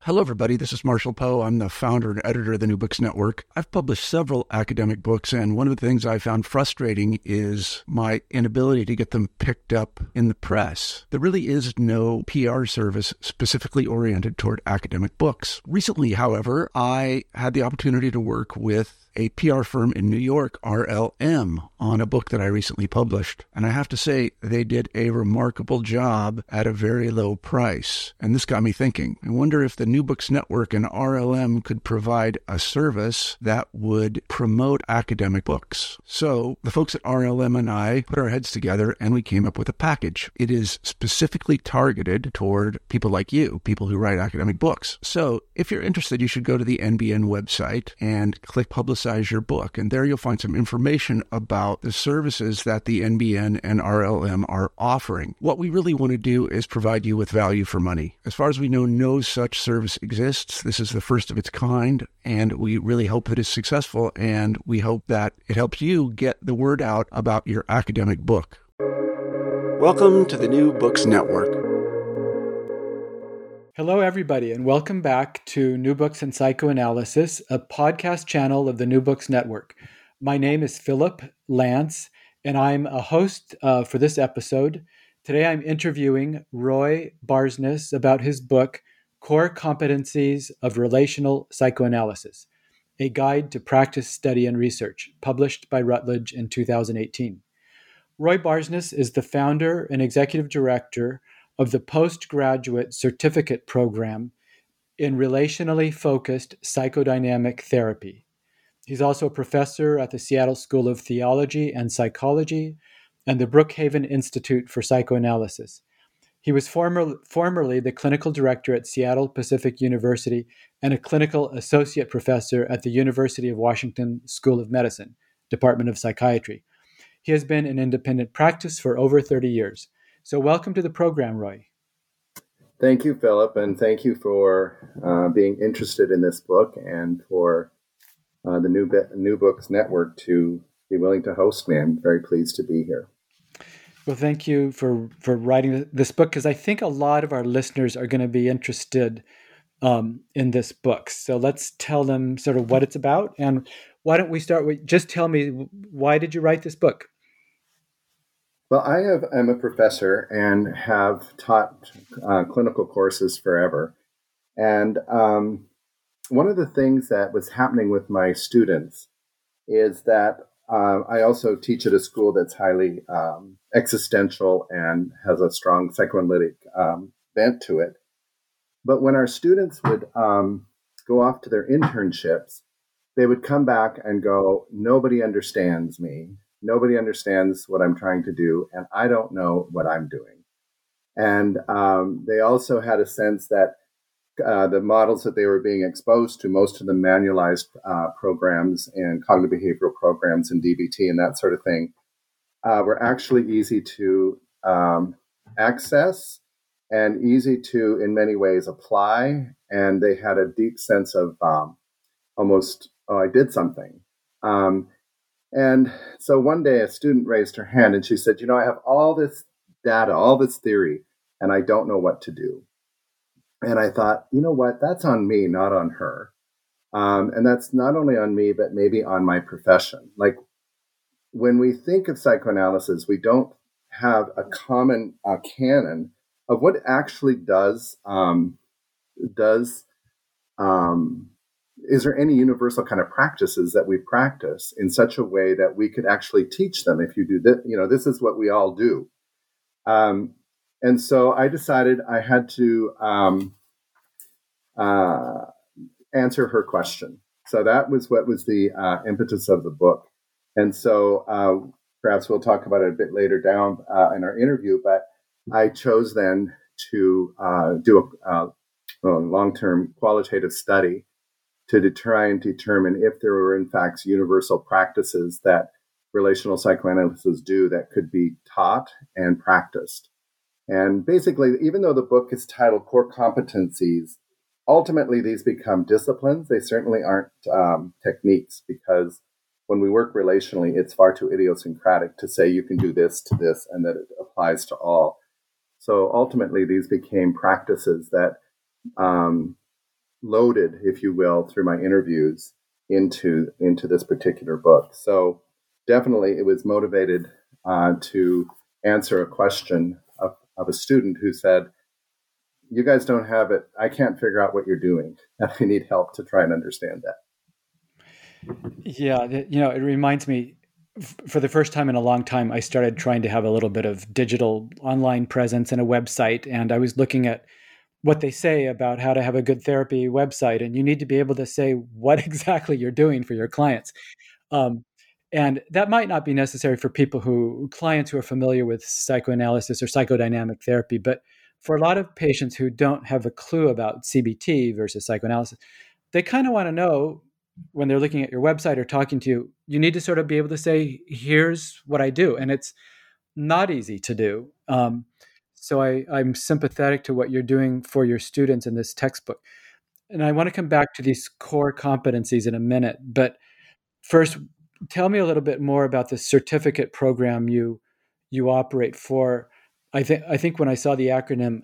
Hello, everybody. This is Marshall Poe. I'm the founder and editor of the New Books Network. I've published several academic books, and one of the things I found frustrating is my inability to get them picked up in the press. There really is no PR service specifically oriented toward academic books. Recently, however, I had the opportunity to work with a PR firm in New York, RLM, on a book that I recently published. And I have to say, they did a remarkable job at a very low price. And this got me thinking. I wonder if the New Books Network and RLM could provide a service that would promote academic books. So the folks at RLM and I put our heads together and we came up with a package. It is specifically targeted toward people like you, people who write academic books. So if you're interested, you should go to the NBN website and click Publicize Your Book. And there you'll find some information about the services that the NBN and RLM are offering. What we really want to do is provide you with value for money. As far as we know, no such service exists. This is the first of its kind, and we really hope that it's successful, and we hope that it helps you get the word out about your academic book. Welcome to the New Books Network. Hello, everybody, and welcome back to New Books and Psychoanalysis, a podcast channel of the New Books Network. My name is Philip Lance, and I'm a host for this episode. Today, I'm interviewing Roy Barsness about his book, Core Competencies of Relational Psychoanalysis, a Guide to Practice, Study, and Research, published by Routledge in 2018. Roy Barsness is the founder and executive director of the postgraduate certificate program in relationally focused psychodynamic therapy. He's also a professor at the Seattle School of Theology and Psychology and the Brookhaven Institute for Psychoanalysis. He was formerly the clinical director at Seattle Pacific University and a clinical associate professor at the University of Washington School of Medicine, Department of Psychiatry. He has been in independent practice for over 30 years. So welcome to the program, Roy. Thank you, Philip, and thank you for being interested in this book and for the New Books Network to be willing to host me. I'm very pleased to be here. Well, thank you for writing this book, because I think a lot of our listeners are going to be interested in this book. So let's tell them sort of what it's about. And why don't we start with, just tell me, why did you write this book? Well, I'm a professor and have taught clinical courses forever. And one of the things that was happening with my students is that I also teach at a school that's highly existential and has a strong psychoanalytic bent to it. But when our students would go off to their internships, they would come back and go, nobody understands me. Nobody understands what I'm trying to do, and I don't know what I'm doing. And they also had a sense that the models that they were being exposed to, most of the manualized programs and cognitive behavioral programs and DBT and that sort of thing, were actually easy to access and easy to, in many ways, apply. And they had a deep sense of I did something. And so one day a student raised her hand and she said, I have all this data, all this theory, and I don't know what to do. And I thought, you know what, that's on me, not on her. And that's not only on me, but maybe on my profession. Like when we think of psychoanalysis, we don't have a common canon of what actually is there any universal kind of practices that we practice in such a way that we could actually teach them? If you do this, this is what we all do. And so I decided I had to answer her question. So that was what was the impetus of the book. And so perhaps we'll talk about it a bit later down in our interview, but I chose then to do a long-term qualitative study to try and determine if there were, in fact, universal practices that relational psychoanalysts do that could be taught and practiced. And basically, even though the book is titled Core Competencies, ultimately these become disciplines. They certainly aren't techniques, because when we work relationally, it's far too idiosyncratic to say you can do this to this and that it applies to all. So ultimately, these became practices that loaded, if you will, through my interviews into this particular book. So definitely it was motivated to answer a question of a student who said, "You guys don't have it. I can't figure out what you're doing. And I need help to try and understand that." Yeah, it reminds me, for the first time in a long time, I started trying to have a little bit of digital online presence and a website. And I was looking at what they say about how to have a good therapy website. And you need to be able to say what exactly you're doing for your clients. Um, and that might not be necessary for clients who are familiar with psychoanalysis or psychodynamic therapy, but for a lot of patients who don't have a clue about CBT versus psychoanalysis, they kind of want to know, when they're looking at your website or talking to you, you need to sort of be able to say, here's what I do. And it's not easy to do. So I'm sympathetic to what you're doing for your students in this textbook. And I want to come back to these core competencies in a minute. But first, tell me a little bit more about the certificate program you operate for. I think when I saw the acronym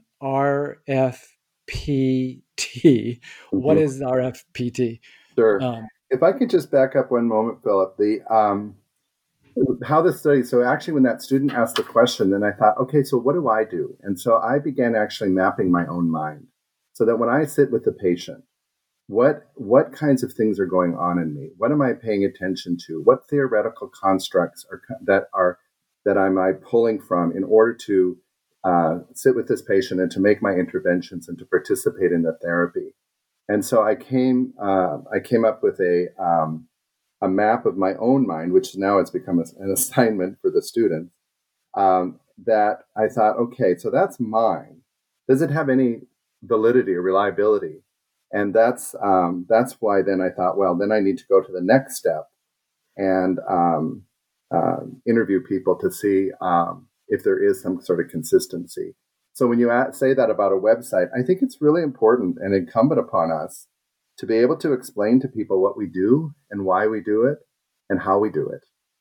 RFPT, what is RFPT? Sure. If I could just back up one moment, Philip, how the study. So actually, when that student asked the question, then I thought, okay, so what do I do? And so I began actually mapping my own mind, so that when I sit with the patient, what kinds of things are going on in me? What am I paying attention to? What theoretical constructs that am I pulling from in order to sit with this patient and to make my interventions and to participate in the therapy? And so I came up with a map of my own mind, which now has become an assignment for the students, that I thought, okay, so that's mine. Does it have any validity or reliability? And that's why then I thought, well, then I need to go to the next step and interview people to see if there is some sort of consistency. So when you say that about a website, I think it's really important and incumbent upon us to be able to explain to people what we do and why we do it and how we do it.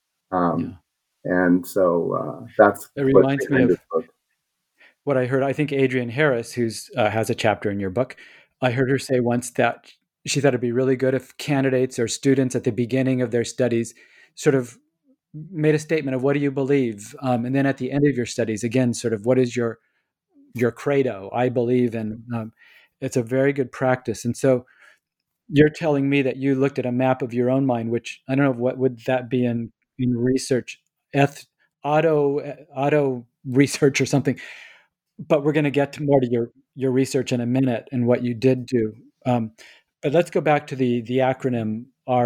And so that's it reminds me of what I heard. I think Adrienne Harris, who has a chapter in your book, I heard her say once that she thought it'd be really good if candidates or students at the beginning of their studies sort of made a statement of what do you believe, and then at the end of your studies, again, sort of what is your credo? I believe in. It's a very good practice. And so you're telling me that you looked at a map of your own mind, which I don't know, what would that be in research, auto research or something. But we're going to get more to your research in a minute and what you did do. But let's go back to the acronym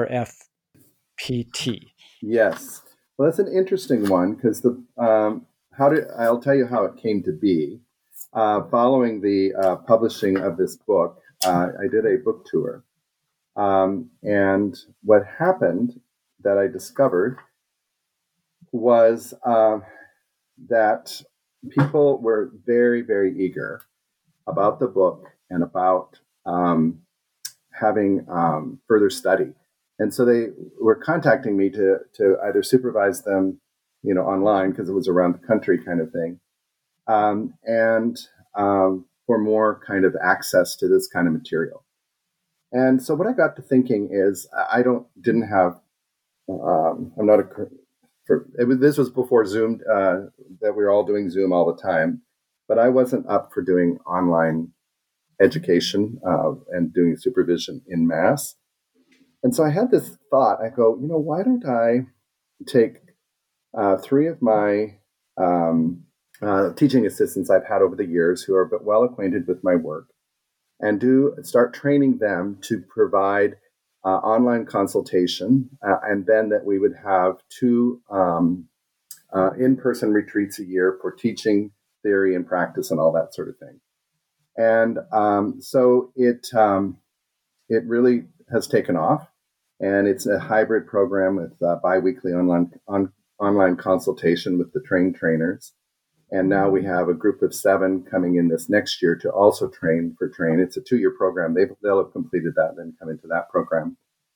RFPT. Yes. Well, that's an interesting one because I'll tell you how it came to be. Following the publishing of this book, I did a book tour. And what happened that I discovered was that people were very, very eager about the book and about having further study. And so they were contacting me to either supervise them, online, because it was around the country kind of thing, and for more kind of access to this kind of material. And so what I got to thinking is this was before Zoom, that we were all doing Zoom all the time, but I wasn't up for doing online education and doing supervision in mass. And so I had this thought. I go, why don't I take three of my teaching assistants I've had over the years who are well acquainted with my work and start training them to provide online consultation, and then that we would have 2 in-person retreats a year for teaching theory and practice and all that sort of thing. And so it really has taken off, and it's a hybrid program with biweekly online consultation with the trained trainers. And now we have a group of 7 coming in this next year to also train. It's a 2-year program. They'll have completed that and then come into that program.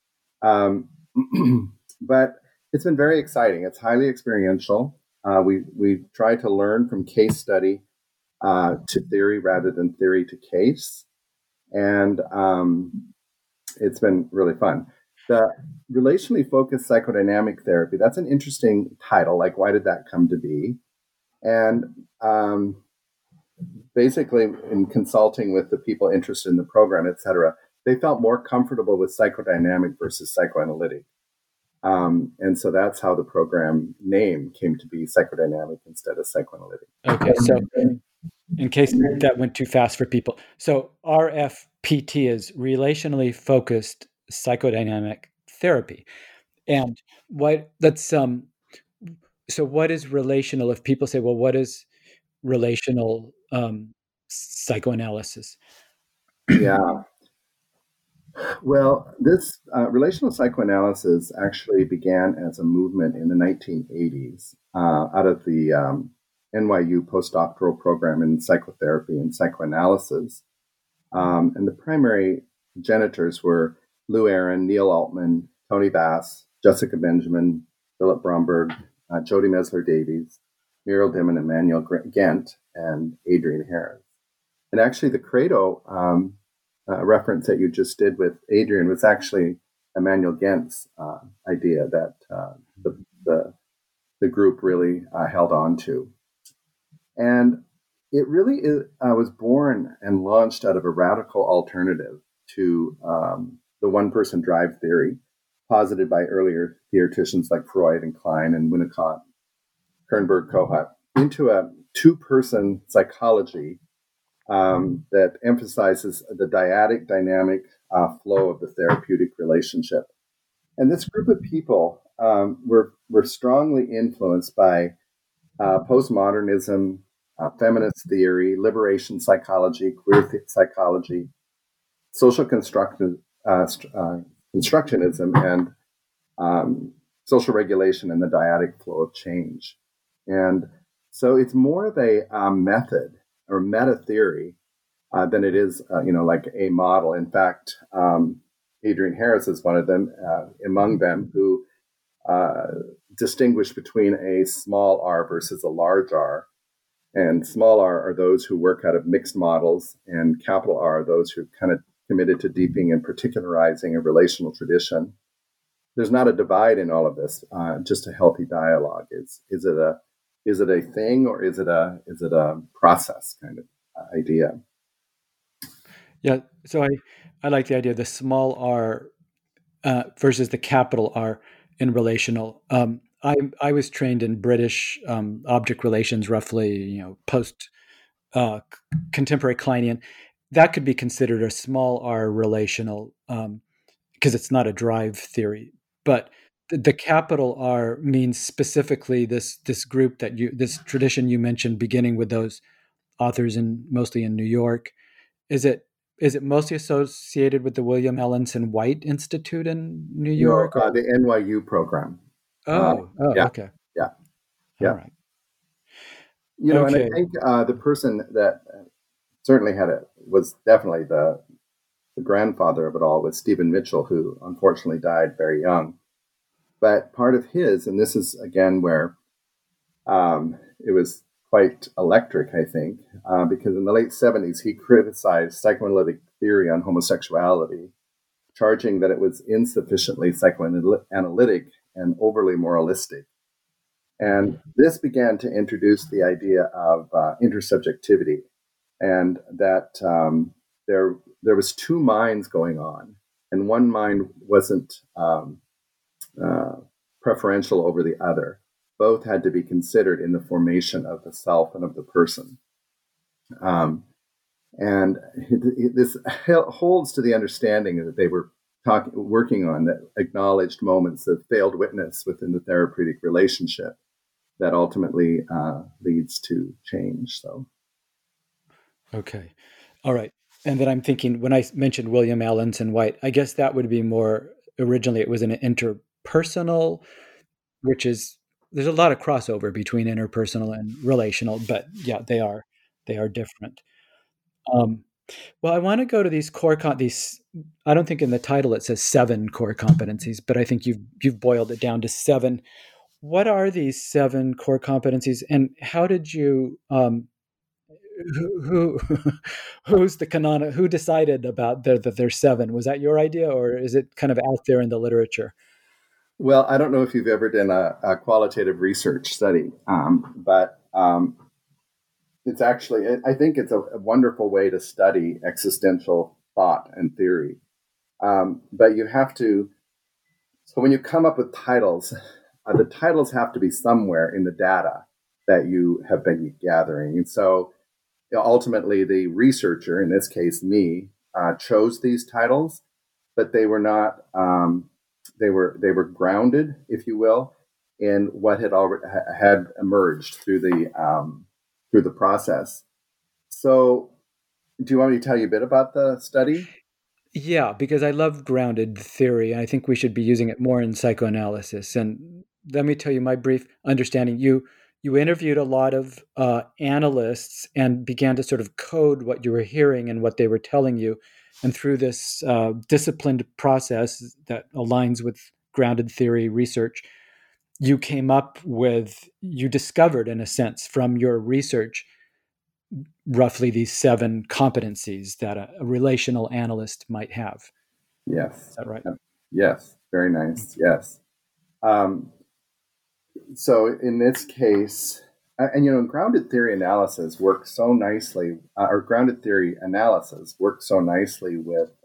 But it's been very exciting. It's highly experiential. We try to learn from case study to theory rather than theory to case. And it's been really fun. The relationally focused psychodynamic therapy, that's an interesting title. Like, why did that come to be? And basically, in consulting with the people interested in the program, et cetera, they felt more comfortable with psychodynamic versus psychoanalytic. And so that's how the program name came to be, psychodynamic instead of psychoanalytic. Okay, so in case that went too fast for people. So RFPT is relationally focused psychodynamic therapy. And so what is relational? If people say, well, what is relational psychoanalysis? Yeah. Well, this relational psychoanalysis actually began as a movement in the 1980s out of the NYU postdoctoral program in psychotherapy and psychoanalysis. And the primary genitors were Lou Aaron, Neil Altman, Tony Bass, Jessica Benjamin, Philip Bromberg, Jody Mesler-Davies, Muriel Dimon, Emmanuel Gent, and Adrienne Harris. And actually, the Credo reference that you just did with Adrienne was actually Emmanuel Gent's idea that the group really held on to. And it really was born and launched out of a radical alternative to the one-person drive theory posited by earlier theoreticians like Freud and Klein and Winnicott, Kernberg, Kohut, into a two-person psychology that emphasizes the dyadic dynamic flow of the therapeutic relationship. And this group of people were strongly influenced by postmodernism, feminist theory, liberation psychology, queer psychology, social constructionism, and social regulation and the dyadic flow of change. And so it's more of a method or meta theory than it is, like a model. In fact, Adrienne Harris is one of them, among them, who distinguish between a small R versus a large R. And small R are those who work out of mixed models, and capital R are those who kind of committed to deepening and particularizing a relational tradition. There's not a divide in all of this, just a healthy dialogue. Is it a thing, or is it a process kind of idea? Yeah, so I like the idea of the small R versus the capital R in relational. I was trained in British object relations, roughly, post contemporary Kleinian. That could be considered a small R relational because it's not a drive theory. But the capital R means specifically this group this tradition you mentioned, beginning with those authors mostly in New York. Is it mostly associated with the William Ellenson White Institute in New York? No, the NYU program. Yeah. Okay. Yeah. All right. And I think the person that certainly was definitely the grandfather of it all was Stephen Mitchell, who unfortunately died very young. But part of his, and this is again where it was quite electric, I think, because in the late 70s, he criticized psychoanalytic theory on homosexuality, charging that it was insufficiently psychoanalytic and overly moralistic. And this began to introduce the idea of intersubjectivity, and that there was two minds going on, and one mind wasn't preferential over the other. Both had to be considered in the formation of the self and of the person. And this holds to the understanding that they were working on, that acknowledged moments of failed witness within the therapeutic relationship that ultimately leads to change. So, okay, all right. And then I'm thinking, when I mentioned William Ellenson White, I guess that would be more, originally it was an interpersonal, which is, there's a lot of crossover between interpersonal and relational, but yeah, they are different. Well, I want to go to these I don't think in the title it says 7 core competencies, but I think you've boiled it down to 7. What are these 7 core competencies, and how did you who who's the who decided about that there's seven? Was that your idea, or is it kind of out there in the literature? Well, I don't know if you've ever done a qualitative research study, but it's actually, I think it's a wonderful way to study existential thought and theory. But you have to, so when you come up with titles, the titles have to be somewhere in the data that you have been gathering. And so ultimately, the researcher, in this case me, chose these titles, but they were not, they were grounded, if you will, in what had already had emerged through the process. So, do you want me to tell you a bit about the study? Yeah, because I love grounded theory, and I think we should be using it more in psychoanalysis. And let me tell you my brief understanding. You interviewed a lot of analysts and began to sort of code what you were hearing and what they were telling you. And through this disciplined process that aligns with grounded theory research, you discovered, in a sense, from your research, roughly these seven competencies that a relational analyst might have. Is Yes. that right? Yes. Very nice. Yes. Um, so in this case, and grounded theory analysis works so nicely, or grounded theory analysis works so nicely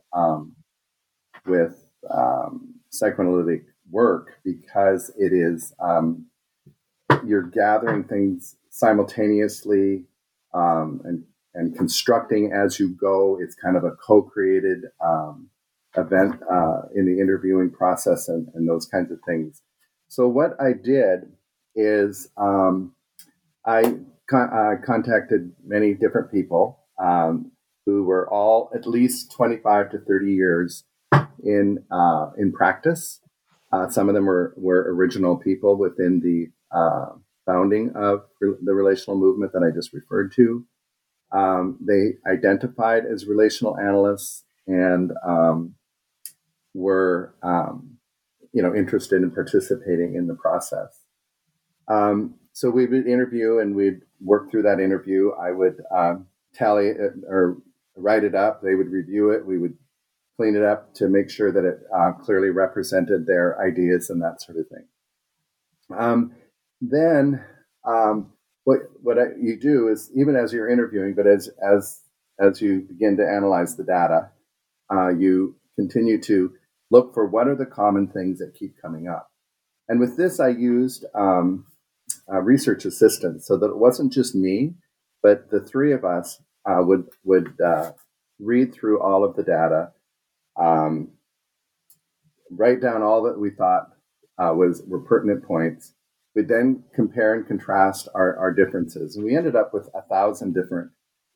with psychoanalytic work because it is you're gathering things simultaneously and constructing as you go. It's kind of a co-created event in the interviewing process and those kinds of things. So what I did is I contacted many different people who were all at least 25 to 30 years in practice. Some of them were original people within the founding of the relational movement that I just referred to. They identified as relational analysts and were interested in participating in the process. So we would interview and we'd work through that interview. I would tally it or write it up. They would review it. We would clean it up to make sure that it clearly represented their ideas and that sort of thing. Then what you do is, even as you're interviewing, but as you begin to analyze the data, you continue to look for what are the common things that keep coming up. And with this, I used research assistants so that it wasn't just me, but the three of us would read through all of the data, write down all that we thought were pertinent points. We'd then compare and contrast our differences. And we ended up with 1,000 different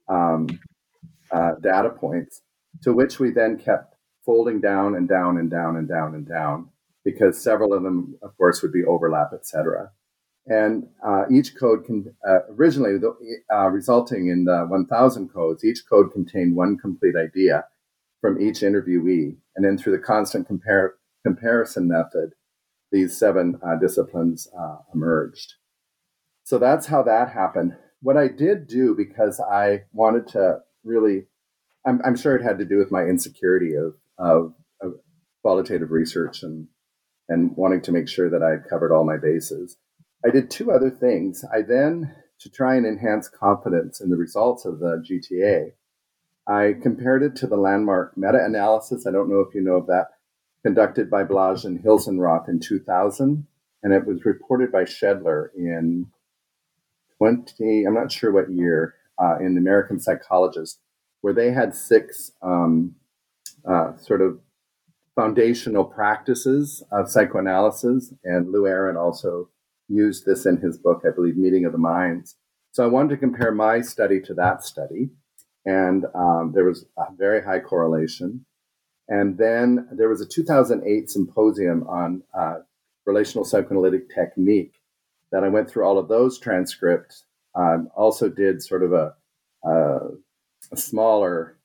data points, to which we then kept folding down and down and down and down and down, because several of them, of course, would be overlap, et And each code can originally, resulting in the 1,000 codes, each code contained one complete idea from each interviewee. And then through the constant comparison method, these seven disciplines emerged. So that's how that happened. What I did do, because I wanted to really, I'm sure it had to do with my insecurity of qualitative research and wanting to make sure that I'd covered all my bases. I did two other things. I then, to try and enhance confidence in the results of the GTA, I compared it to the landmark meta-analysis. I don't know if you know of that, conducted by Blage and Hilsenroth in 2000. And it was reported by Shedler in I'm not sure what year, in the American Psychologist, where they had 6 sort of foundational practices of psychoanalysis. And Lou Aron also used this in his book, I believe, Meeting of the Minds. So I wanted to compare my study to that study. And there was a very high correlation. And then there was a 2008 symposium on relational psychoanalytic technique that I went through all of those transcripts. Also did sort of a smaller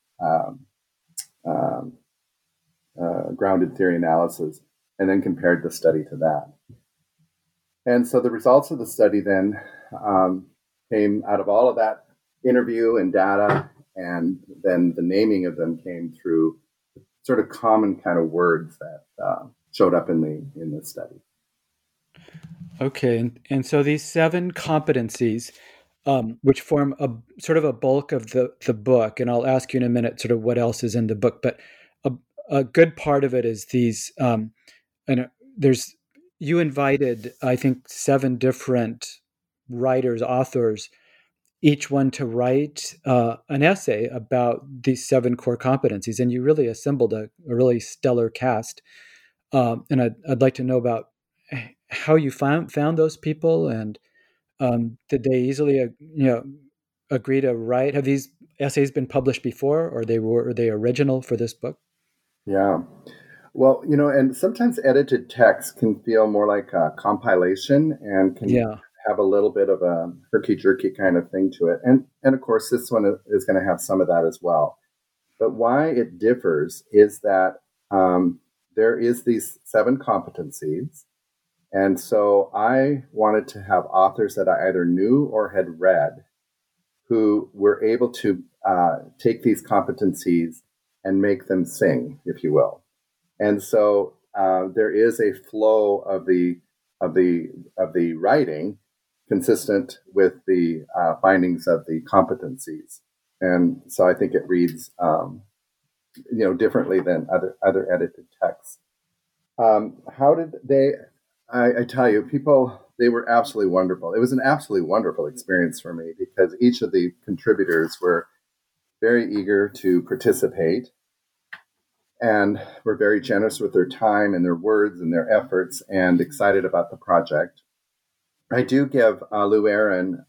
grounded theory analysis, and then compared the study to that. And so the results of the study then came out of all of that interview and data, and then the naming of them came through sort of common kind of words that showed up in the study. Okay, and so these 7 competencies, which form a sort of a bulk of the book, and I'll ask you in a minute sort of what else is in the book, but a, a good part of it is these, and there's, you invited, I think, 7 different writers, authors, each one to write an essay about these 7 core competencies, and you really assembled a really stellar cast. And I'd like to know about how you found those people, and did they easily agree to write? Have these essays been published before, or were they original for this book? Yeah. Well, and sometimes edited text can feel more like a compilation and can have a little bit of a herky-jerky kind of thing to it. And of course, this one is going to have some of that as well. But why it differs is that there is these 7 competencies. And so I wanted to have authors that I either knew or had read who were able to take these competencies and make them sing, if you will. And so there is a flow of the writing consistent with the findings of the competencies. And so I think it reads, differently than other edited texts. How did they? I tell you, people, they were absolutely wonderful. It was an absolutely wonderful experience for me because each of the contributors were very eager to participate and were very generous with their time and their words and their efforts and excited about the project. I do give Lou Aaron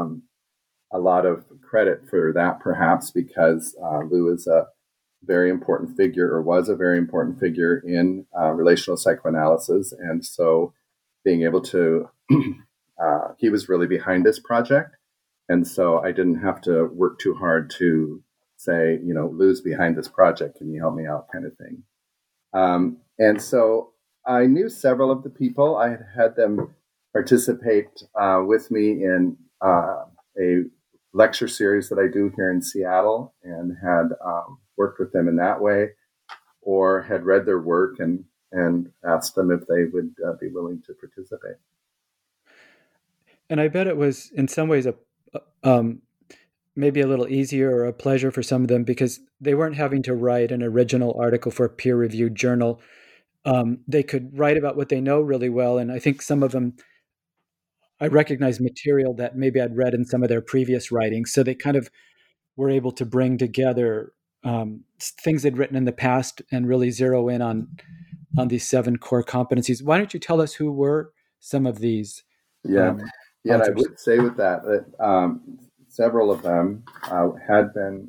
a lot of credit for that, perhaps, because Lou is a very important figure, or was a very important figure in relational psychoanalysis. And so being able to, he was really behind this project. And so I didn't have to work too hard to say, Lou's behind this project, can you help me out, kind of thing. And so I knew several of the people. I had them participate with me in a lecture series that I do here in Seattle, and had worked with them in that way, or had read their work and asked them if they would be willing to participate. And I bet it was in some ways maybe a little easier or a pleasure for some of them, because they weren't having to write an original article for a peer-reviewed journal. They could write about what they know really well, and I think some of them, I recognize material that maybe I'd read in some of their previous writings, so they kind of were able to bring together things they'd written in the past and really zero in on these 7 core competencies. Why don't you tell us who were some of these? And I would say with that several of them had been,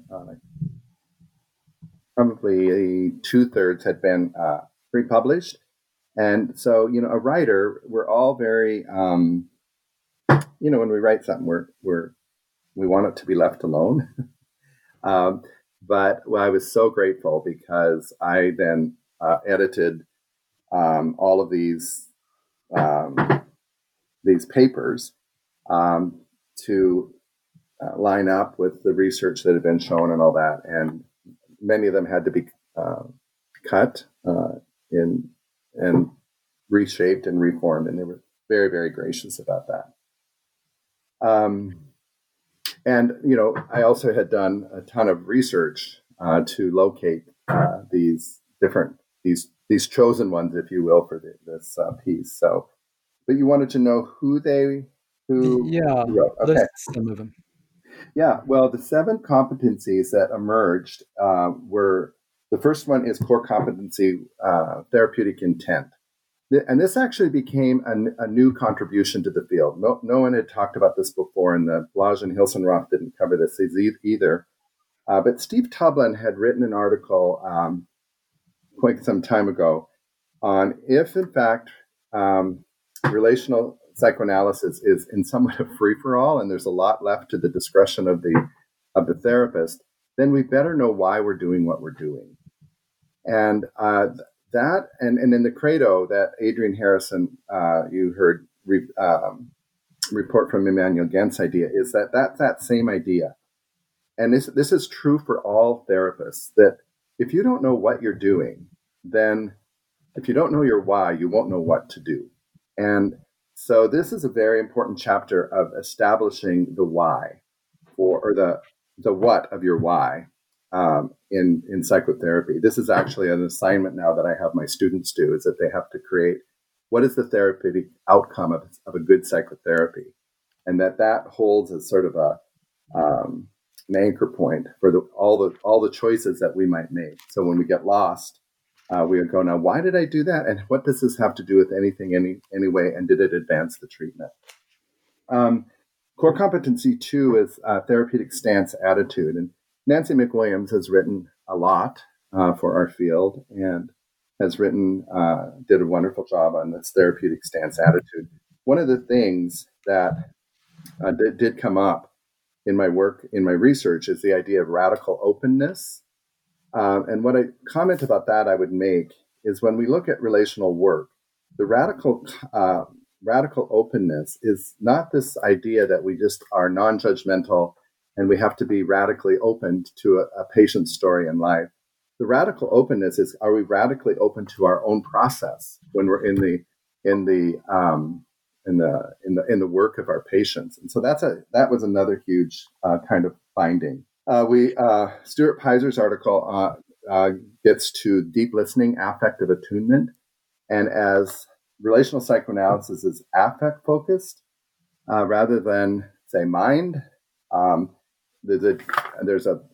probably 2/3 had been pre-published. And so, a writer, we're all very, when we write something, we want it to be left alone. But I was so grateful because I then edited all of these papers to line up with the research that had been shown and all that. And many of them had to be cut and reshaped and reformed, and they were very, very gracious about that. And I also had done a ton of research to locate these chosen ones, if you will, for this piece. So, but you wanted to know who wrote. Okay. List some of them. Yeah, well, the 7 competencies that emerged were, the first one is core competency, therapeutic intent. And this actually became a new contribution to the field. No one had talked about this before, and the Blage and Hilsenroth didn't cover this either. But Steve Tublin had written an article quite some time ago on if, in fact, relational psychoanalysis is in somewhat of free-for-all, and there's a lot left to the discretion of the therapist, then we better know why we're doing what we're doing. And that, and in the Credo that Adrian Harrison, you heard report from Emmanuel Gent's idea, is that same idea, and this is true for all therapists, that if you don't know what you're doing, then if you don't know your why, you won't know what to do. And so this is a very important chapter of establishing the why, or the what of your why in psychotherapy. This is actually an assignment now that I have my students do, is that they have to create what is the therapeutic outcome of a good psychotherapy, and that holds as sort of an anchor point for all the choices that we might make. So when we get lost, we would go, now, why did I do that? And what does this have to do with anything anyway? And did it advance the treatment? Core competency 2 is therapeutic stance attitude. And Nancy McWilliams has written a lot for our field, and has did a wonderful job on this therapeutic stance attitude. One of the things that did come up in my work, in my research, is the idea of radical openness. And what I comment about that I would make is, when we look at relational work, the radical openness is not this idea that we just are non-judgmental and we have to be radically open to a patient's story in life. The radical openness is, are we radically open to our own process when we're in the work of our patients? And so that was another huge kind of finding. Stuart Piser's article gets to deep listening, affective attunement, and as relational psychoanalysis is affect focused rather than, say, mind. There's a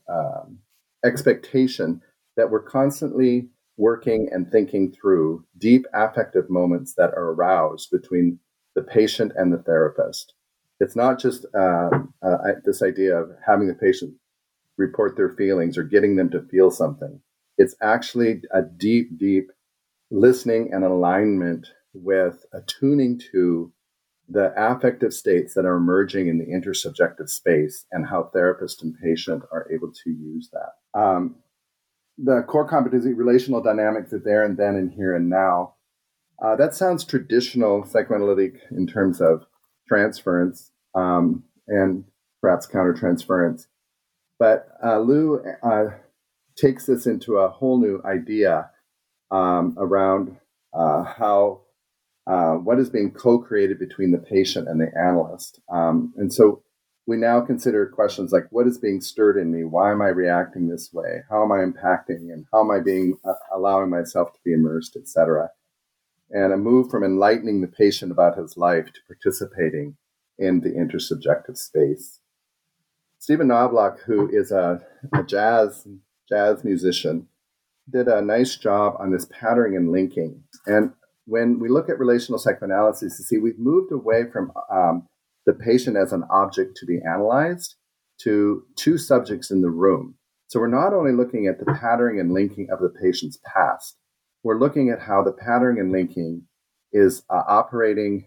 expectation that we're constantly working and thinking through deep affective moments that are aroused between the patient and the therapist. It's not just this idea of having the patient report their feelings or getting them to feel something. It's actually a deep, deep listening and alignment with attuning to the affective states that are emerging in the intersubjective space, and how therapist and patient are able to use that. The core competency, relational dynamics of there and then and here and now. That sounds traditional psychoanalytic in terms of transference and perhaps countertransference. But Lou takes this into a whole new idea around how what is being co-created between the patient and the analyst. And so we now consider questions like, what is being stirred in me? Why am I reacting this way? How am I impacting? And how am I being allowing myself to be immersed, etc.? And a move from enlightening the patient about his life to participating in the intersubjective space. Stephen Knobloch, who is a jazz musician, did a nice job on this patterning and linking. And when we look at relational psychoanalysis, you see we've moved away from the patient as an object to be analyzed to two subjects in the room. So we're not only looking at the patterning and linking of the patient's past, we're looking at how the patterning and linking is operating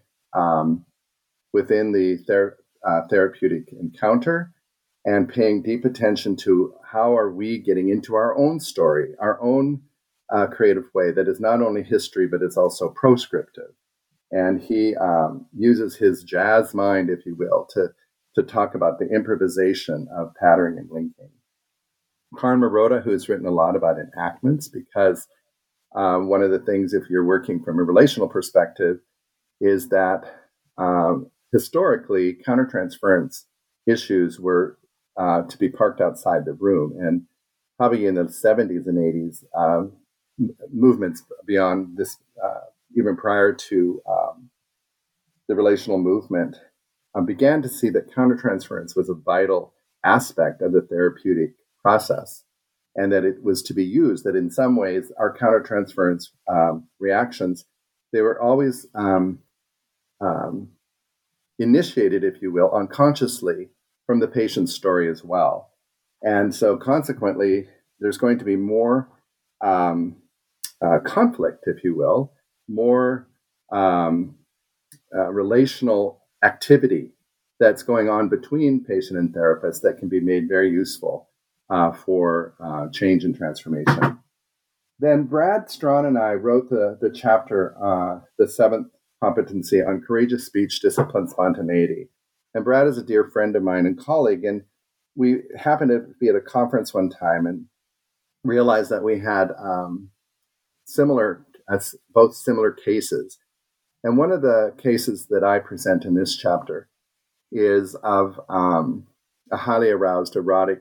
within the therapeutic encounter, and paying deep attention to how are we getting into our own story, our own creative way that is not only history, but it's also proscriptive. And he uses his jazz mind, if you will, to talk about the improvisation of patterning and linking. Karin Marotta, who has written a lot about enactments, because one of the things, if you're working from a relational perspective, is that historically, countertransference issues were to be parked outside the room. And probably in the 70s and 80s, movements beyond this, even prior to the relational movement, began to see that countertransference was a vital aspect of the therapeutic process, and that it was to be used, that in some ways our countertransference reactions, they were always initiated, if you will, unconsciously from the patient's story as well. And so consequently, there's going to be more conflict, if you will, more relational activity that's going on between patient and therapist that can be made very useful for change and transformation. Then Brad Strawn and I wrote the chapter, the 7th competency on courageous speech, discipline, spontaneity. And Brad is a dear friend of mine and colleague. And we happened to be at a conference one time and realized that we had both similar cases. And one of the cases that I present in this chapter is of a highly aroused erotic.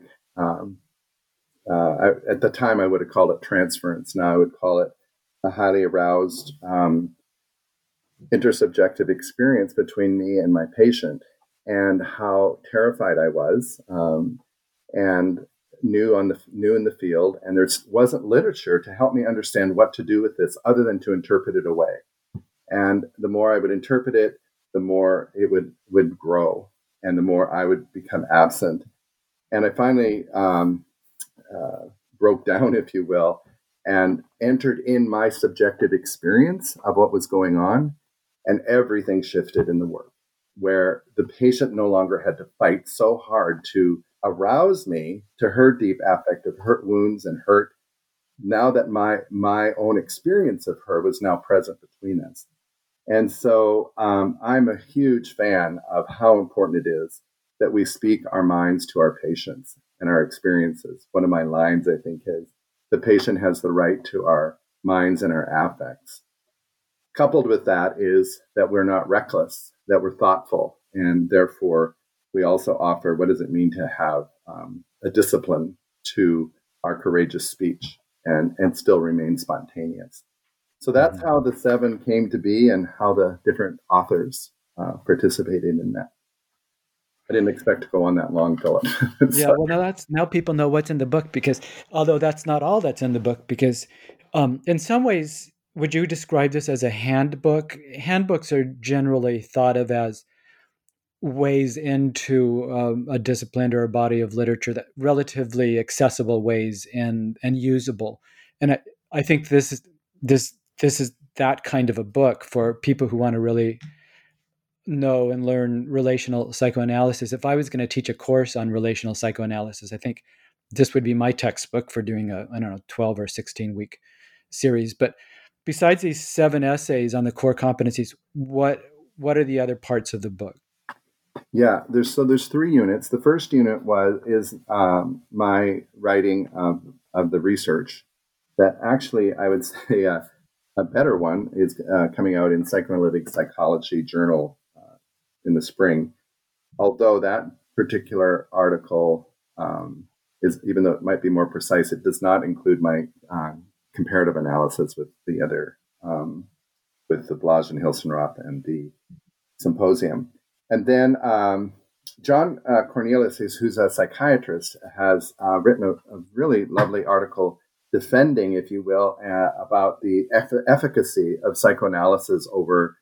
At the time, I would have called it transference. Now I would call it a highly aroused intersubjective experience between me and my patient, and how terrified I was, and new in the field, and there wasn't literature to help me understand what to do with this other than to interpret it away. And the more I would interpret it, the more it would grow, and the more I would become absent. And I finally broke down, if you will, and entered in my subjective experience of what was going on, and everything shifted in the work, where the patient no longer had to fight so hard to arouse me to her deep affective hurt wounds and hurt, now that my own experience of her was now present between us. And so I'm a huge fan of how important it is that we speak our minds to our patients and our experiences. One of my lines, I think, is the patient has the right to our minds and our affects. Coupled with that is that we're not reckless, that we're thoughtful, and therefore we also offer what does it mean to have a discipline to our courageous speech and still remain spontaneous. So that's how the 7 came to be and how the different authors participated in that. I didn't expect to go on that long, Philip. Yeah, well, now people know what's in the book, because although that's not all that's in the book, because in some ways, would you describe this as a handbook? Handbooks are generally thought of as ways into a discipline or a body of literature, that relatively accessible ways and usable. And I think this is that kind of a book for people who want to really know and learn relational psychoanalysis. If I was going to teach a course on relational psychoanalysis, I think this would be my textbook for doing a 12 or 16 week series. But besides these 7 essays on the core competencies, what are the other parts of the book? Yeah, there's 3 units. The first unit is my writing of the research. That actually, I would say a better one is coming out in Psychoanalytic Psychology Journal in the spring. Although that particular article is, even though it might be more precise, it does not include my comparative analysis with the other, with the Blage and Hilsenroth and the symposium. And then John Cornelius, who's a psychiatrist, has written a really lovely article defending, if you will, about the efficacy of psychoanalysis over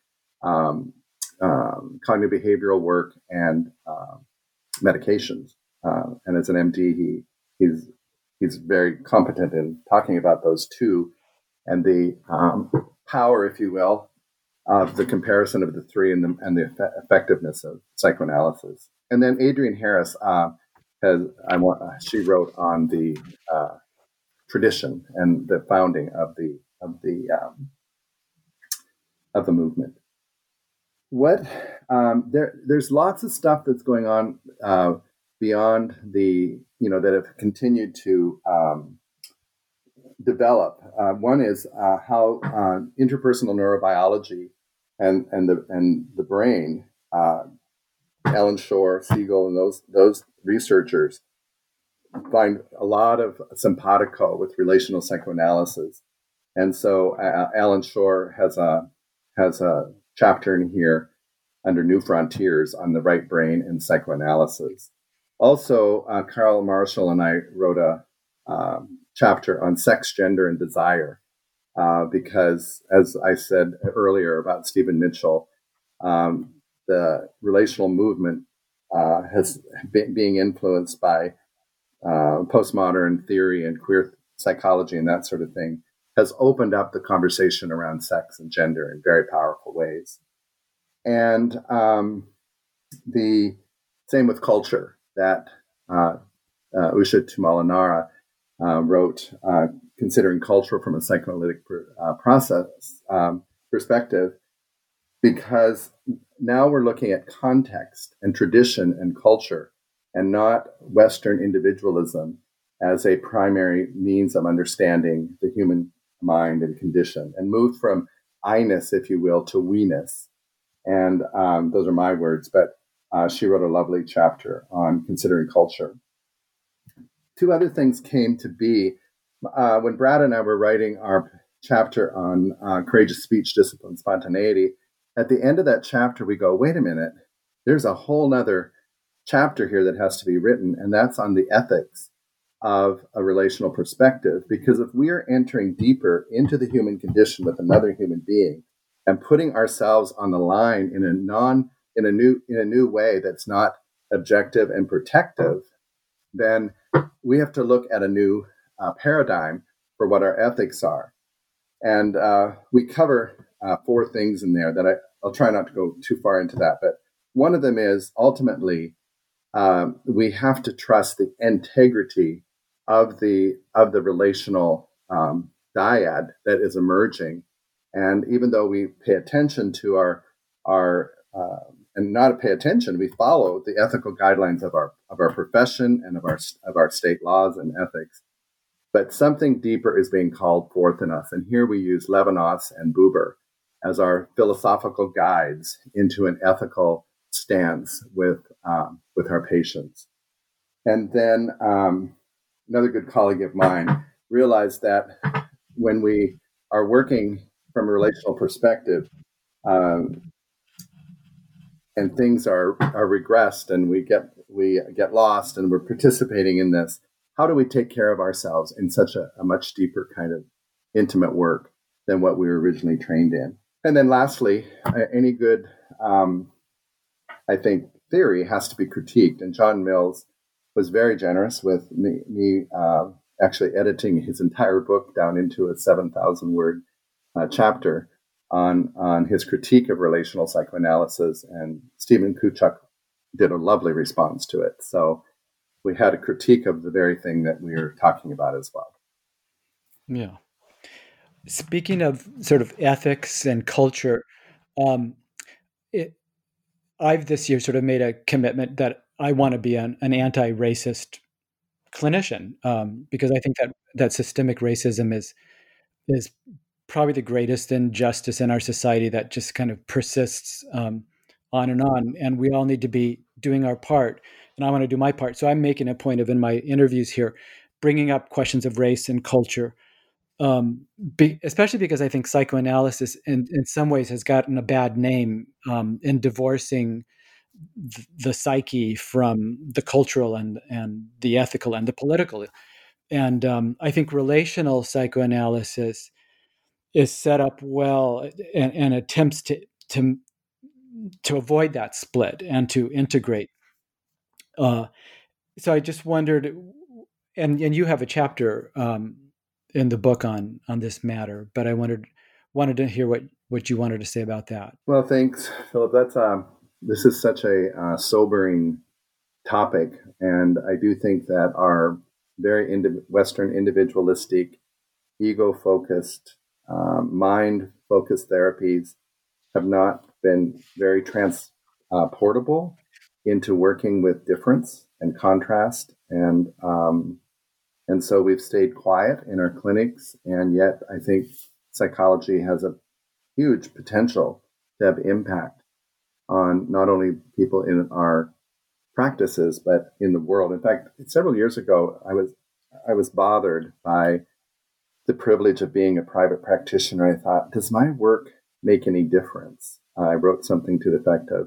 cognitive behavioral work and medications. And as an MD, he's very competent in talking about those two and the power, if you will, of the comparison of the 3 and the effectiveness of psychoanalysis. And then Adrienne Harris she wrote on the tradition and the founding of the movement. There's lots of stuff that's going on beyond that have continued to develop. One is how interpersonal neurobiology and the brain, Ellen Shore, Siegel, and those researchers find a lot of simpatico with relational psychoanalysis. And so Alan Shore has a chapter in here under New Frontiers on the right brain and psychoanalysis. Also, Carl Marshall and I wrote a chapter on sex, gender, and desire, because, as I said earlier about Stephen Mitchell, the relational movement has been being influenced by postmodern theory and queer psychology and that sort of thing, has opened up the conversation around sex and gender in very powerful ways. And the same with culture, that Usha Tumalanara wrote, considering culture from a psychoanalytic perspective, because now we're looking at context and tradition and culture and not Western individualism as a primary means of understanding the human mind and condition, and moved from I-ness, if you will, to we-ness. And those are my words, but she wrote a lovely chapter on considering culture. Two other things came to be when Brad and I were writing our chapter on courageous speech, discipline, spontaneity. At the end of that chapter, we go, wait a minute, there's a whole nother chapter here that has to be written, and that's on the ethics of a relational perspective. Because if we are entering deeper into the human condition with another human being and putting ourselves on the line in a new way that's not objective and protective, then we have to look at a new paradigm for what our ethics are. And we cover 4 things in there that I'll try not to go too far into that. But one of them is ultimately we have to trust the integrity of the relational dyad that is emerging. And even though we pay attention to our and not pay attention, we follow the ethical guidelines of our profession and of our state laws and ethics. But something deeper is being called forth in us. And here we use Levinas and Buber as our philosophical guides into an ethical stance with our patients. And then another good colleague of mine realized that when we are working from a relational perspective, and things are regressed, and we get lost, and we're participating in this, how do we take care of ourselves in such a much deeper kind of intimate work than what we were originally trained in? And then lastly, any good, I think, theory has to be critiqued. And John Mills was very generous with me actually editing his entire book down into a 7,000-word chapter on his critique of relational psychoanalysis. And Stephen Kuchuk did a lovely response to it. So we had a critique of the very thing that we are talking about as well. Yeah. Speaking of sort of ethics and culture, I've this year sort of made a commitment that I want to be an anti-racist clinician, because I think that systemic racism is probably the greatest injustice in our society that just kind of persists on, and we all need to be doing our part. And I want to do my part. So I'm making a point of, in my interviews here, bringing up questions of race and culture, especially because I think psychoanalysis in some ways has gotten a bad name in divorcing the psyche from the cultural and the ethical and the political. And I think relational psychoanalysis is set up well and attempts to avoid that split and to integrate. So I just wondered, and you have a chapter in the book on this matter, but I wanted to hear what you wanted to say about that. Well, thanks, Philip. This is such a sobering topic, and I do think that our very Western individualistic, ego-focused, mind-focused therapies have not been very transportable into working with difference and contrast, and so we've stayed quiet in our clinics. And yet, I think psychology has a huge potential to have impact on not only people in our practices but in the world. In fact, several years ago, I was bothered by the privilege of being a private practitioner. I thought, does my work make any difference? I wrote something to the effect of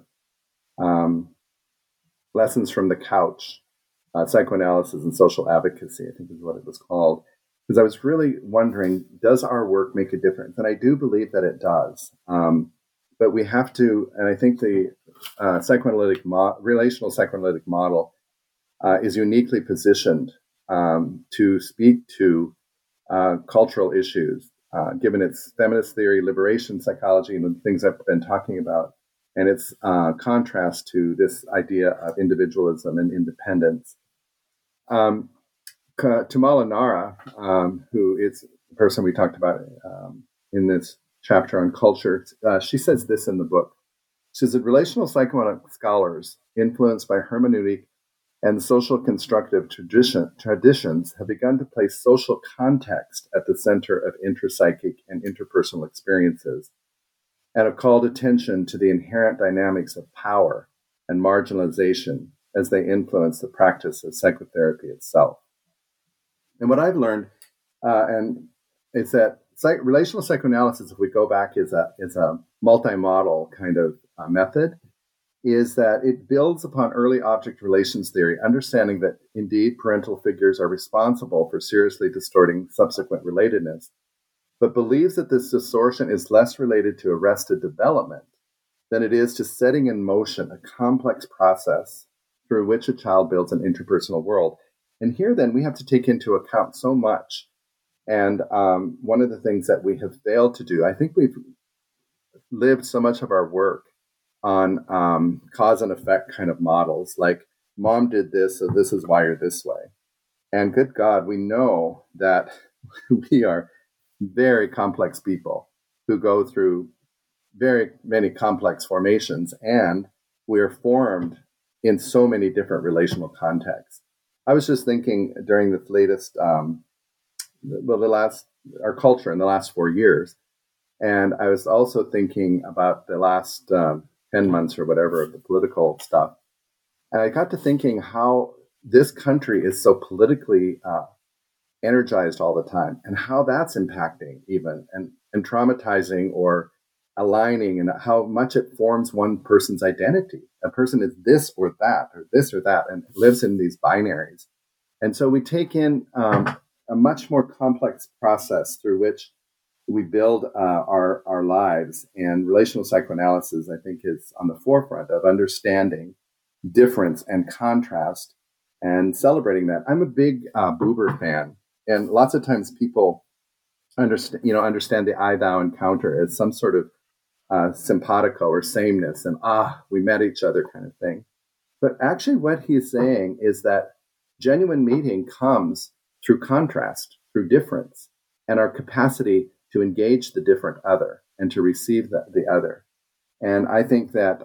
Lessons from the Couch, Psychoanalysis and Social Advocacy, I think is what it was called. Because I was really wondering, does our work make a difference? And I do believe that it does. But we have to, and I think the relational psychoanalytic model is uniquely positioned to speak to cultural issues, given its feminist theory, liberation psychology, and the things I've been talking about, and its contrast to this idea of individualism and independence. Tamala Nara, who is the person we talked about in this chapter on culture, she says this in the book. She says that relational psychoanalytic scholars, influenced by hermeneutic and social constructive traditions have begun to place social context at the center of intrapsychic and interpersonal experiences, and have called attention to the inherent dynamics of power and marginalization as they influence the practice of psychotherapy itself. And what I've learned is that relational psychoanalysis, if we go back, is a multi-model kind of method, is that it builds upon early object relations theory, understanding that indeed parental figures are responsible for seriously distorting subsequent relatedness, but believes that this distortion is less related to arrested development than it is to setting in motion a complex process through which a child builds an interpersonal world. And here then we have to take into account so much. And one of the things that we have failed to do, I think we've lived so much of our work on cause and effect kind of models, like mom did this, so this is why you're this way. And good God, we know that we are very complex people who go through very many complex formations, and we are formed in so many different relational contexts. I was just thinking during this latest, our culture in the last 4 years, and I was also thinking about the last 10 months or whatever of the political stuff. And I got to thinking how this country is so politically energized all the time, and how that's impacting even and traumatizing or aligning, and how much it forms one person's identity. A person is this or that, and lives in these binaries. And so we take in a much more complex process through which we build our lives. And relational psychoanalysis, I think, is on the forefront of understanding difference and contrast and celebrating that. I'm a big Buber fan, and lots of times people understand the I, thou encounter as some sort of simpatico or sameness, and we met each other kind of thing. But actually what he's saying is that genuine meeting comes through contrast, through difference, and our capacity to engage the different other and to receive the other. And I think that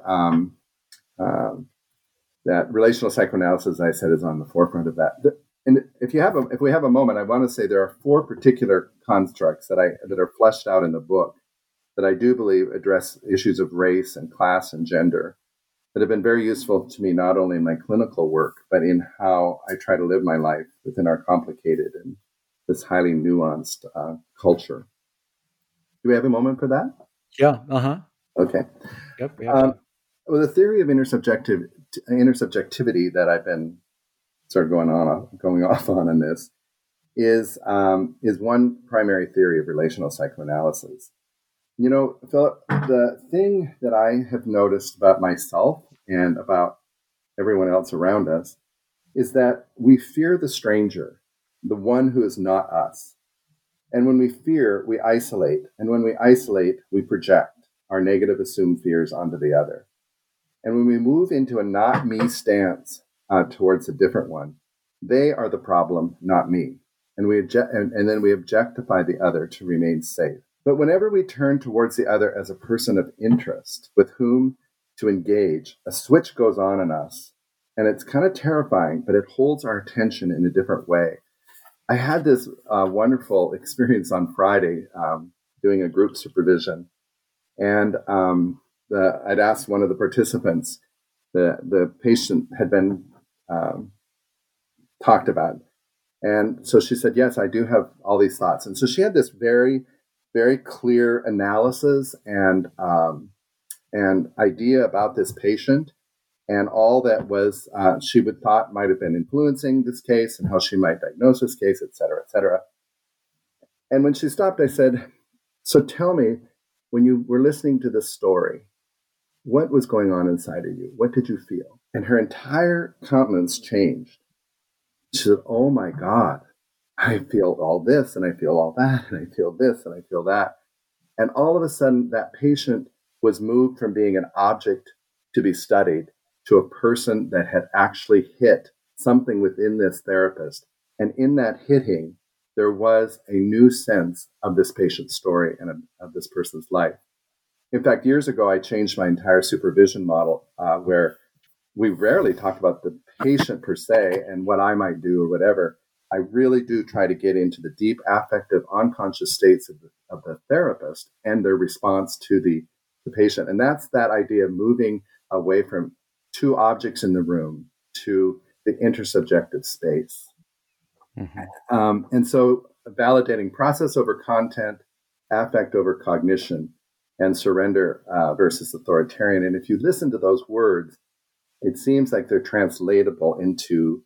that relational psychoanalysis, as I said, is on the forefront of that. And if we have a moment, I want to say there are 4 particular constructs that are fleshed out in the book that I do believe address issues of race and class and gender that have been very useful to me, not only in my clinical work, but in how I try to live my life within our complicated and this highly nuanced culture. Do we have a moment for that? Yeah. Uh-huh. Okay. Yep. Well, the theory of intersubjectivity that I've been sort of going off on in this is one primary theory of relational psychoanalysis. You know, Philip, the thing that I have noticed about myself and about everyone else around us is that we fear the stranger, the one who is not us. And when we fear, we isolate. And when we isolate, we project our negative assumed fears onto the other. And when we move into a not me stance towards a different one, they are the problem, not me. And then we objectify the other to remain safe. But whenever we turn towards the other as a person of interest with whom to engage, a switch goes on in us. And it's kind of terrifying, but it holds our attention in a different way. I had this wonderful experience on Friday doing a group supervision. And I'd asked one of the participants, the patient had been talked about. And so she said, yes, I do have all these thoughts. And so she had this very, very clear analysis and idea about this patient and all that was she would thought might have been influencing this case and how she might diagnose this case, et cetera, et cetera. And when she stopped, I said, so tell me, when you were listening to this story, what was going on inside of you? What did you feel? And her entire countenance changed. She said, oh my God, I feel all this and I feel all that and I feel this and I feel that. And all of a sudden, that patient was moved from being an object to be studied to a person that had actually hit something within this therapist. And in that hitting, there was a new sense of this patient's story and of this person's life. In fact, years ago, I changed my entire supervision model where we rarely talked about the patient per se and what I might do or whatever. I really do try to get into the deep affective unconscious states of the therapist and their response to the patient. And that's that idea of moving away from two objects in the room to the intersubjective space. Mm-hmm. And so validating process over content, affect over cognition, and surrender versus authoritarian. And if you listen to those words, it seems like they're translatable into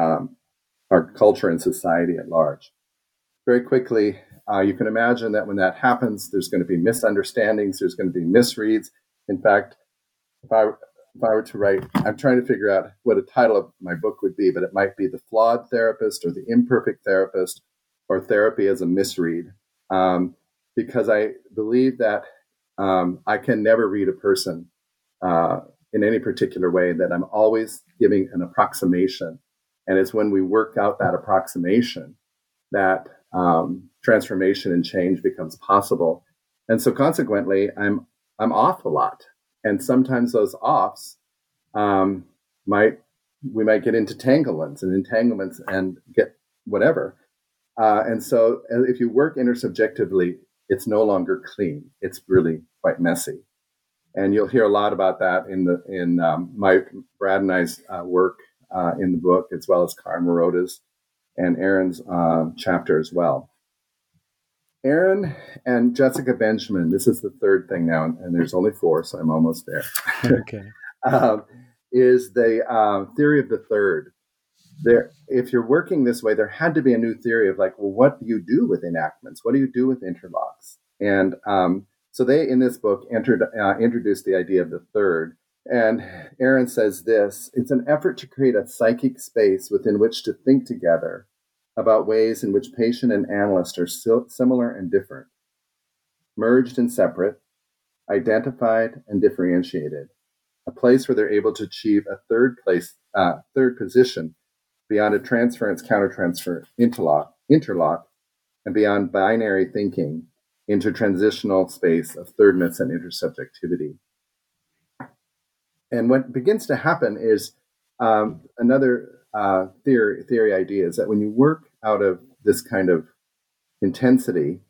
our culture and society at large. Very quickly, you can imagine that when that happens, there's going to be misunderstandings, there's going to be misreads. In fact, if I were to write, I'm trying to figure out what a title of my book would be, but it might be The Flawed Therapist or The Imperfect Therapist or Therapy as a Misread, because I believe that I can never read a person in any particular way, that I'm always giving an approximation. And it's when we work out that approximation that transformation and change becomes possible. And so consequently, I'm off a lot. And sometimes those offs we might get into entanglements and get whatever. And so if you work intersubjectively, it's no longer clean. It's really quite messy. And you'll hear a lot about that in my Brad and I's work in the book, as well as Karen Morota's and Aaron's chapter as well. Aaron and Jessica Benjamin, this is the third thing now, and there's only 4, so I'm almost there. Okay. Is the theory of the third. If you're working this way, there had to be a new theory of like, well, what do you do with enactments? What do you do with interlocks? And so they, in this book, introduced the idea of the third. And Aaron says this: it's an effort to create a psychic space within which to think together about ways in which patient and analyst are similar and different, merged and separate, identified and differentiated, a place where they're able to achieve a third position beyond a transference, countertransfer, interlock, and beyond binary thinking into transitional space of thirdness and intersubjectivity. And what begins to happen is another theory idea is that when you work out of this kind of intensity,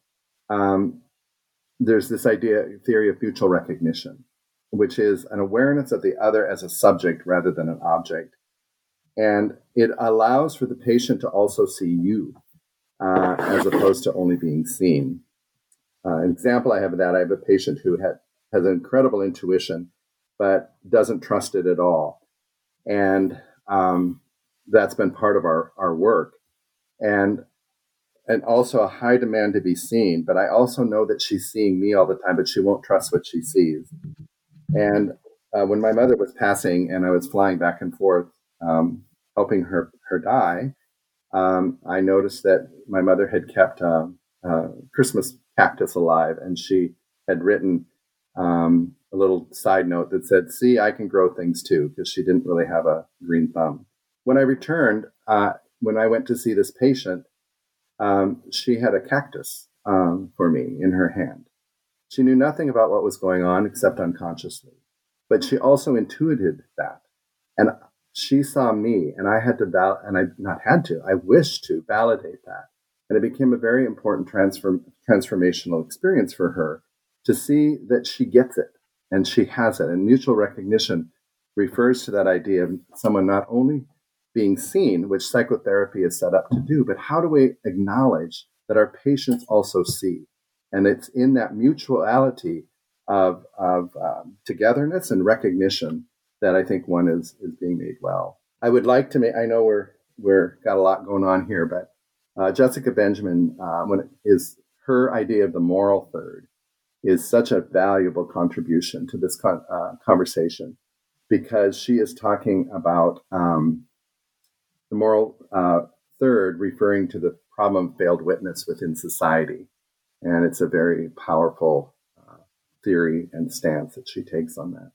there's this theory of mutual recognition, which is an awareness of the other as a subject rather than an object. And it allows for the patient to also see you as opposed to only being seen. An example I have of that, I have a patient who has incredible intuition, but doesn't trust it at all. And that's been part of our work. And also a high demand to be seen. But I also know that she's seeing me all the time, but she won't trust what she sees. And when my mother was passing and I was flying back and forth, helping her die, I noticed that my mother had kept a Christmas cactus alive, and she had written a little side note that said, "See, I can grow things too," because she didn't really have a green thumb. When I returned, when I went to see this patient, she had a cactus for me in her hand. She knew nothing about what was going on except unconsciously, but she also intuited that. And she saw me, and I I wished to validate that. And it became a very important transformational experience for her to see that she gets it and she has it. And mutual recognition refers to that idea of someone not only being seen, which psychotherapy is set up to do, but how do we acknowledge that our patients also see? And it's in that mutuality of togetherness and recognition that I think one is being made well. I would like to I know we're got a lot going on here, but Jessica Benjamin, her idea of the moral third is such a valuable contribution to this conversation, because she is talking about the moral third, referring to the problem of failed witness within society. And it's a very powerful theory and stance that she takes on that.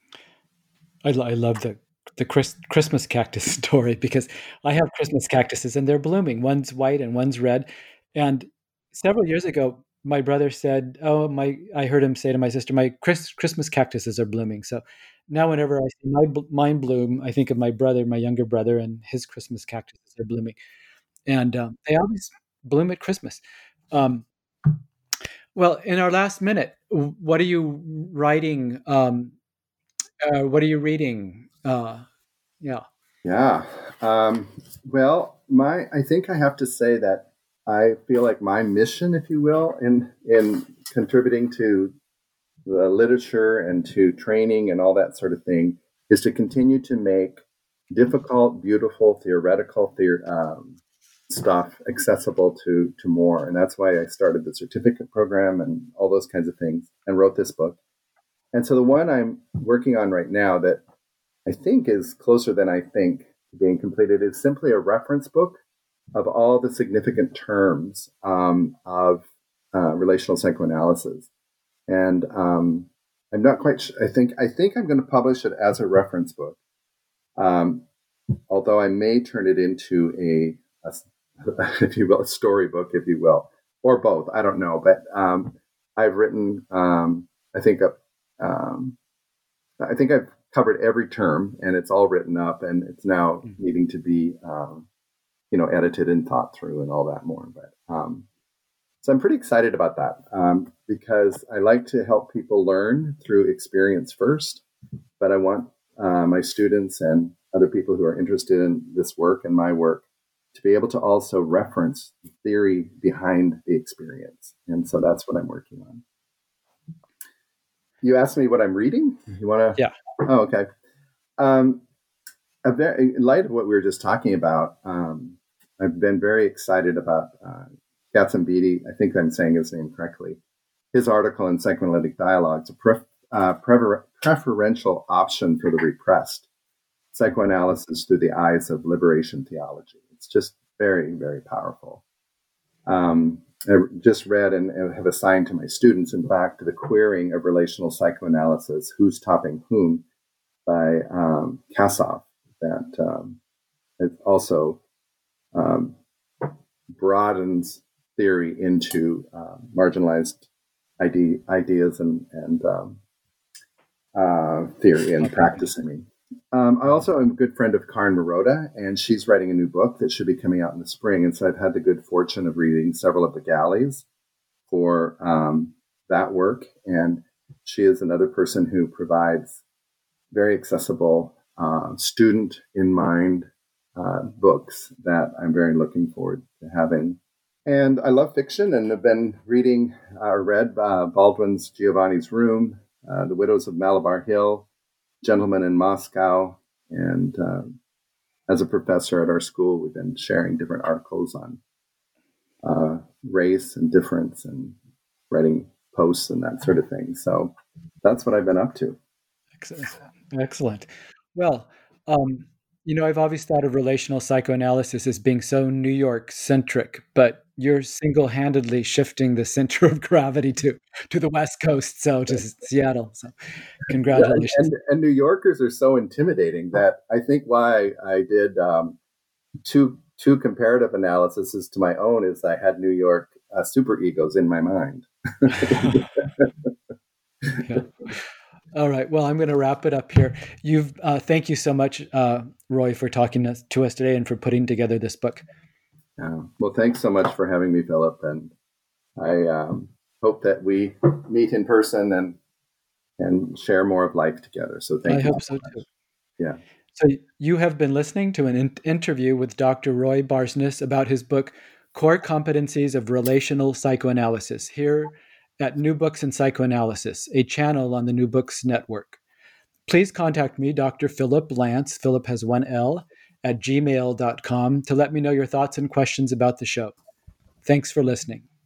I love the Christmas cactus story, because I have Christmas cactuses and they're blooming. One's white and one's red. And several years ago, my brother said, I heard him say to my sister, my Christmas cactuses are blooming. So now whenever I see mine bloom, I think of my brother, my younger brother, and his Christmas cactuses are blooming, and they always bloom at Christmas. Um, well, in our last minute, what are you writing? What are you reading? Yeah. Yeah. Well, I think I have to say that I feel like my mission, if you will, in contributing to the literature and to training and all that sort of thing, is to continue to make difficult, beautiful, theoretical stuff accessible to more. And that's why I started the certificate program and all those kinds of things and wrote this book. And so the one I'm working on right now that I think is closer than I think being completed is simply a reference book of all the significant terms of relational psychoanalysis. And I'm not quite sure. I think I'm going to publish it as a reference book, although I may turn it into a if you will, a storybook, if you will, or both. I don't know, but I've written. I think I've covered every term, and it's all written up, and it's now needing to be edited and thought through and all that more. But so I'm pretty excited about that because I like to help people learn through experience first, but I want my students and other people who are interested in this work and my work to be able to also reference the theory behind the experience. And so that's what I'm working on. You asked me what I'm reading? You want to? Yeah. Oh, okay. In light of what we were just talking about, I've been very excited about Gatsambidi. I think I'm saying his name correctly. His article in Psychoanalytic Dialogues, a preferential option for the repressed, psychoanalysis through the eyes of liberation theology. It's just very, very powerful. I just read and have assigned to my students, in fact, The Queering of Relational Psychoanalysis, Who's Topping Whom, by Kassoff, that it also broadens theory into marginalized ideas and theory and practice. I also am a good friend of Karen Marotta, and she's writing a new book that should be coming out in the spring. And so I've had the good fortune of reading several of the galleys for that work. And she is another person who provides very accessible, student in mind books that I'm very looking forward to having. And I love fiction and have been read Baldwin's Giovanni's Room, The Widows of Malabar Hill, Gentlemen in Moscow. And as a professor at our school, we've been sharing different articles on race and difference and writing posts and that sort of thing. So that's what I've been up to. Excellent. Well, I've always thought of relational psychoanalysis as being so New York centric, but you're single-handedly shifting the center of gravity to the West Coast, so to Seattle. So congratulations. Yeah, and New Yorkers are so intimidating that I think why I did two comparative analyses to my own is I had New York super egos in my mind. Yeah. All right. Well, I'm going to wrap it up here. Thank you so much, Roy, for talking to us today and for putting together this book. Well, thanks so much for having me, Philip. And I hope that we meet in person and share more of life together. So thank you. I hope so too. Yeah. So you have been listening to an interview with Dr. Roy Barsness about his book, Core Competencies of Relational Psychoanalysis, here at New Books in Psychoanalysis, a channel on the New Books Network. Please contact me, Dr. Philip Lance, Philip has one L, @gmail.com to let me know your thoughts and questions about the show. Thanks for listening.